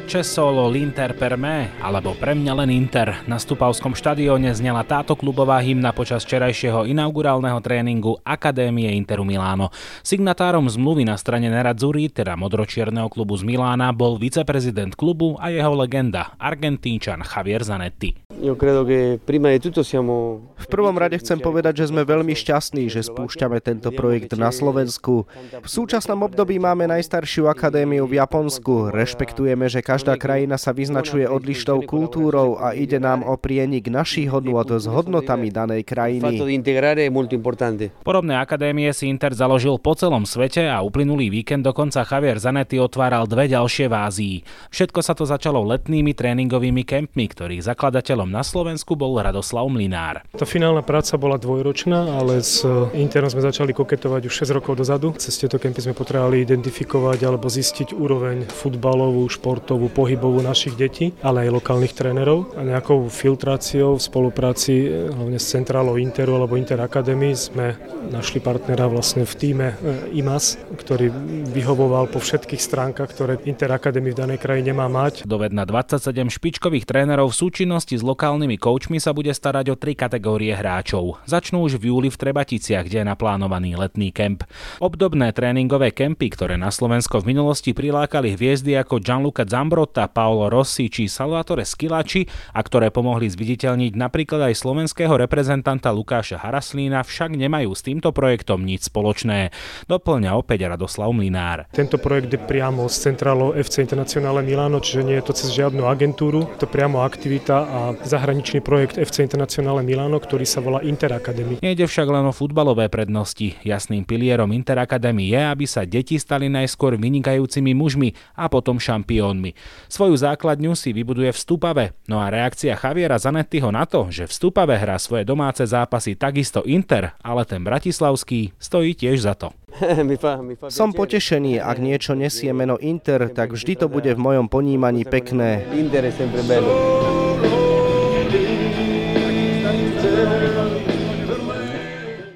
C'è solo l'Inter per me, alebo Pre mňa len Inter. Na Stupavskom štadióne znela táto klubová hymna počas včerajšieho inaugurálneho tréningu Akadémie Interu Miláno. Signatárom zmluvy na strane Nerazzurri, teda modročierneho klubu z Milána, bol viceprezident klubu a jeho legenda, Argentínčan Javier Zanetti. V prvom rade chcem povedať, že sme veľmi šťastní, že spúšťame tento projekt na Slovensku. V súčasnom období máme najstaršiu akadémiu v Japonsku. Rešpektujeme, že každá krajina sa vyznačuje odlišnou kultúrou a ide nám o prienik našich hodnôt s hodnotami danej krajiny. Podobné akadémie si Inter založil po celom svete a uplynulý víkend dokonca Javier Zanetti otváral 2 ďalšie v Ázii. Všetko sa to začalo letnými tréningovými kempmi, ktorých zakladateľom na Slovensku bol Radoslav Mlynár. Tá finálna práca bola dvojročná, ale s Interom sme začali koketovať už 6 rokov dozadu. Cez tieto kempy sme potrebovali identifikovať alebo zistiť úroveň futbalovú, športovú, pohybovú našich detí, ale aj lokálnych trénerov. A nejakou filtráciou v spolupráci hlavne s centrálou Interu alebo Inter Academy sme našli partnera vlastne v tíme IMAS, ktorý vyhovoval po všetkých stránkach, ktoré Inter Academy v danej krajine má mať. Doved na 27 špičkových trénerov v súčinnosti s lokálnymi koučmi sa bude starať o 3 kategórie hráčov. Začnú už v júli v Trebaticiach, kde je naplánovaný letný kemp. Obdobné tréningové kempy, ktoré na Slovensko v minulosti prilákali hviezdy ako Gianluca Zambrotta, Paolo Rossi či Salvatore Schillaci a ktoré pomohli zviditeľniť napríklad aj slovenského reprezentanta Lukáša Haraslína, však nemajú s týmto projektom nič spoločné. Doplňa opäť Radoslav Mlynár. Tento projekt je priamo s centrálou FC Internazionale Milano, čiže nie je to cez žiadnu agentúru, to priamo aktivita a zahraničný projekt FC Internazionale Milano, ktorý sa volá Inter Academy. Nejde však len o futbalové prednosti. Jasným pilierom Inter Academy je, aby sa deti stali najskôr vynikajúcimi mužmi a potom šampiónmi. Svoju základňu si vybuduje v Stupave. No a reakcia Javiera Zanettiho na to, že v Stupave hrá svoje domáce zápasy takisto Inter, ale ten bratislavský stojí tiež za to. Som potešený, ak niečo nesie meno Inter, tak vždy to bude v mojom ponímaní pekné.